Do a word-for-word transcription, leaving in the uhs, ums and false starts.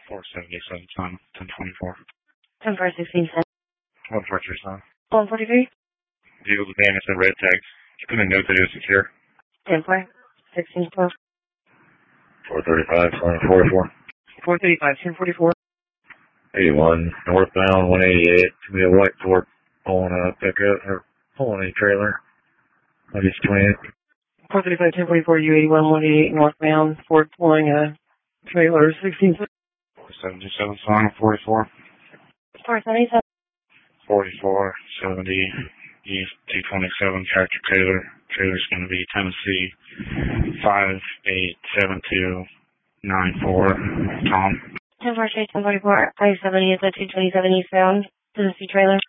four seventy-seven, son, ten twenty-four. ten four sixteen, son. one forty-three, son. one forty-three. Vehicle's damaged and red tags. Keeping a note that it was secure. ten four sixteen, twelve. four thirty-five, son, forty-four. four thirty-five, ten forty-four. eighty-one, northbound, one eighty-eight. Should be a white Ford pulling a pickup, or pulling a trailer. Maybe it's twenty-eight. four thirty-five, ten forty-four, U eighty-one, one eighty-eight, northbound, Ford pulling a trailer, sixteen. four seventy-seven, son, forty-four. four seventy-seven. forty-four, seventy, East two twenty-seven, tractor trailer. Trailer's going to be Tennessee five eight seven two nine four. Tom. ten forty-eight, ten forty-four, five seventy is at two twenty-seven eastbound, Tennessee trailer.